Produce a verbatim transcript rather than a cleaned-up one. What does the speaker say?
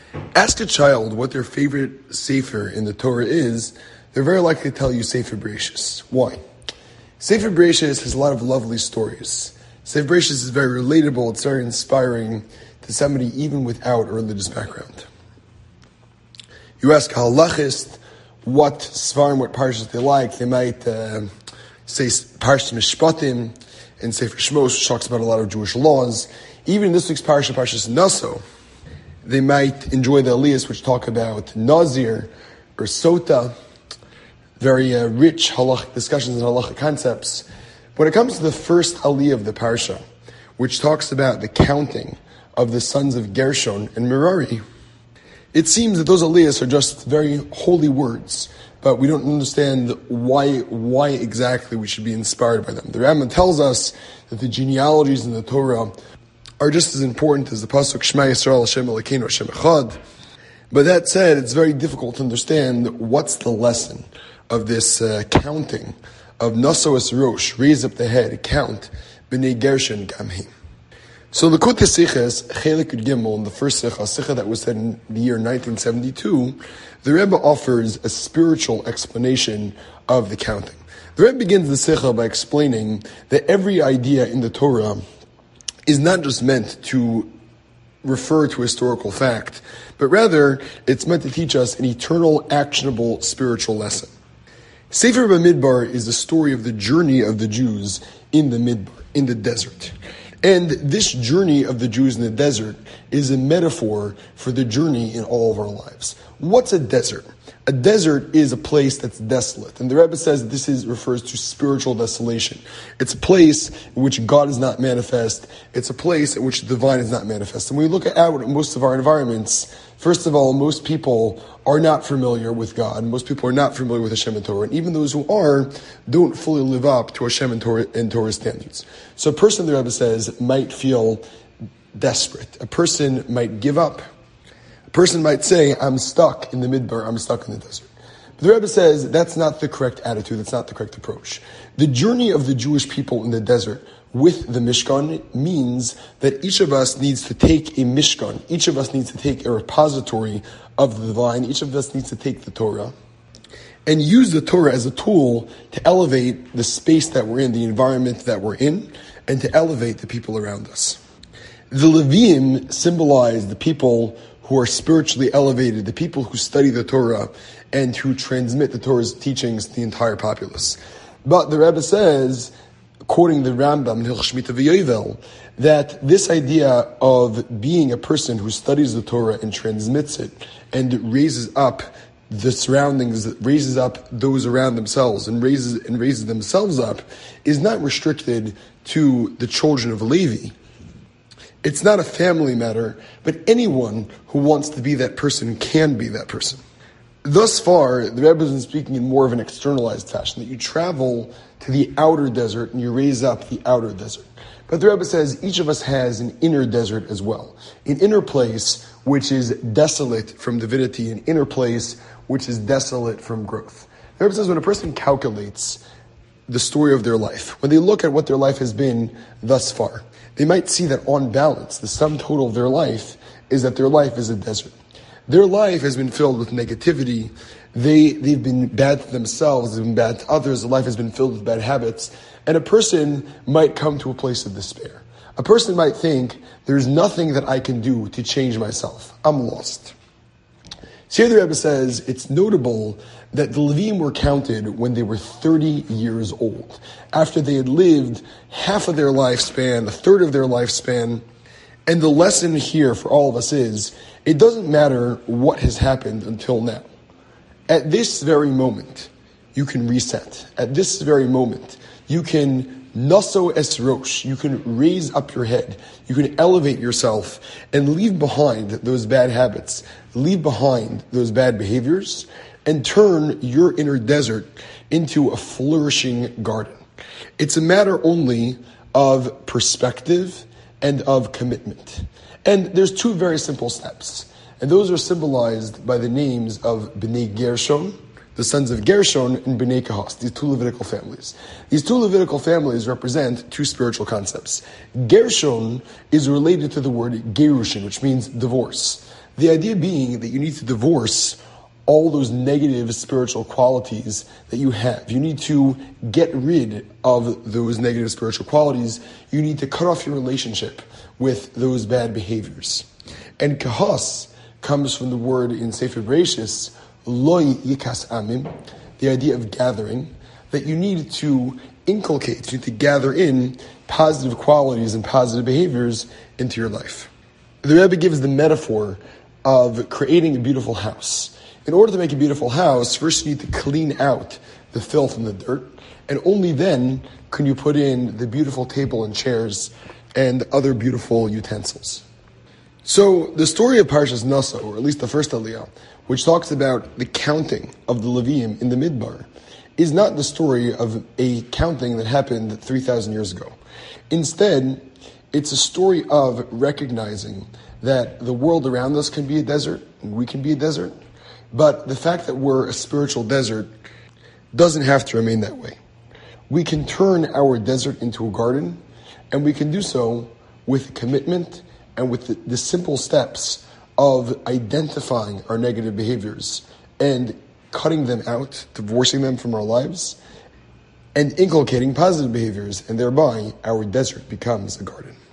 Ask a child what their favorite sefer in the Torah is, they're very likely to tell you Sefer Bereshis. Why? Sefer Bereshis has a lot of lovely stories. Sefer Bereshis is very relatable, it's very inspiring to somebody even without a religious background. You ask a halachist what svarim, what parshas they like, they might uh, say Parshas Mishpatim and Sefer Shmos, which talks about a lot of Jewish laws. Even in this week's parsha, Parshas Naso, they might enjoy the aliyahs which talk about Nazir or Sota, very uh, rich halachic discussions and halachic concepts. When it comes to the first aliyah of the parsha, which talks about the counting of the sons of Gershon and Merari, it seems that those aliyahs are just very holy words, but we don't understand why why exactly we should be inspired by them. The Rambam tells us that the genealogies in the Torah are just as important as the pasuk Shema Yisrael Hashem Elokeinu Hashem Echad. But that said, it's very difficult to understand what's the lesson of this uh, counting of Nasoas Rosh, raise up the head, count B'nei Gershon Gamhi. So the Likutei Sichos, Chelik Yud Gimel, in the first Sicha, Sicha that was said in the year nineteen seventy-two, the Rebbe offers a spiritual explanation of the counting. The Rebbe begins the Sicha by explaining that every idea in the Torah is not just meant to refer to historical fact, but rather it's meant to teach us an eternal, actionable spiritual lesson. Sefer Bamidbar is the story of the journey of the Jews in the Midbar, in the desert. And this journey of the Jews in the desert is a metaphor for the journey in all of our lives. What's a desert? A desert is a place that's desolate. And the Rebbe says that this is, refers to spiritual desolation. It's a place in which God is not manifest. It's a place in which the divine is not manifest. And when we look out at most of our environments, first of all, most people are not familiar with God. Most people are not familiar with Hashem and Torah. And even those who are don't fully live up to Hashem and Torah, and Torah standards. So a person, the Rebbe says, might feel desperate. A person might give up. A person might say, I'm stuck in the midbar, I'm stuck in the desert. But the Rebbe says that's not the correct attitude, that's not the correct approach. The journey of the Jewish people in the desert with the Mishkan means that each of us needs to take a Mishkan, each of us needs to take a repository of the divine, each of us needs to take the Torah, and use the Torah as a tool to elevate the space that we're in, the environment that we're in, and to elevate the people around us. The Levim symbolize the people who are spiritually elevated, the people who study the Torah and who transmit the Torah's teachings to the entire populace. But the Rebbe says, quoting the Rambam, Hilchos Shmita V'Yovel, that this idea of being a person who studies the Torah and transmits it and raises up the surroundings, raises up those around themselves and raises and raises themselves up, is not restricted to the children of Levi. It's not a family matter, but anyone who wants to be that person can be that person. Thus far, the Rebbe has been speaking in more of an externalized fashion, that you travel to the outer desert and you raise up the outer desert. But the Rebbe says each of us has an inner desert as well. An inner place which is desolate from divinity, an inner place which is desolate from growth. The Rebbe says when a person calculates the story of their life, when they look at what their life has been thus far, they might see that on balance, the sum total of their life is that their life is a desert. Their life has been filled with negativity. They, they've been bad to themselves, they've been bad to others, their life has been filled with bad habits. And a person might come to a place of despair. A person might think, there's nothing that I can do to change myself. I'm lost. So here the Rebbe says, it's notable that the Levim were counted when they were thirty years old, after they had lived half of their lifespan, a third of their lifespan. And the lesson here for all of us is, it doesn't matter what has happened until now. At this very moment, you can reset. At this very moment, you can naso es rosh, you can raise up your head, you can elevate yourself and leave behind those bad habits, leave behind those bad behaviors, and turn your inner desert into a flourishing garden. It's a matter only of perspective and of commitment. And there's two very simple steps. And those are symbolized by the names of Bnei Gershon, the sons of Gershon, and Bnei Kahas, these two Levitical families. These two Levitical families represent two spiritual concepts. Gershon is related to the word Gerushin, which means divorce. The idea being that you need to divorce all those negative spiritual qualities that you have. You need to get rid of those negative spiritual qualities. You need to cut off your relationship with those bad behaviors. And kahas comes from the word in Sefer Bereshis, loy yikas amim, the idea of gathering, that you need to inculcate, you need to gather in positive qualities and positive behaviors into your life. The Rebbe gives the metaphor of creating a beautiful house. In order to make a beautiful house, first you need to clean out the filth and the dirt, and only then can you put in the beautiful table and chairs and other beautiful utensils. So the story of Parshas Nasa, or at least the first Aliyah, which talks about the counting of the Leviim in the Midbar, is not the story of a counting that happened three thousand years ago. Instead, it's a story of recognizing that the world around us can be a desert, and we can be a desert, but the fact that we're a spiritual desert doesn't have to remain that way. We can turn our desert into a garden, and we can do so with commitment and with the, the simple steps of identifying our negative behaviors and cutting them out, divorcing them from our lives, and inculcating positive behaviors, and thereby our desert becomes a garden.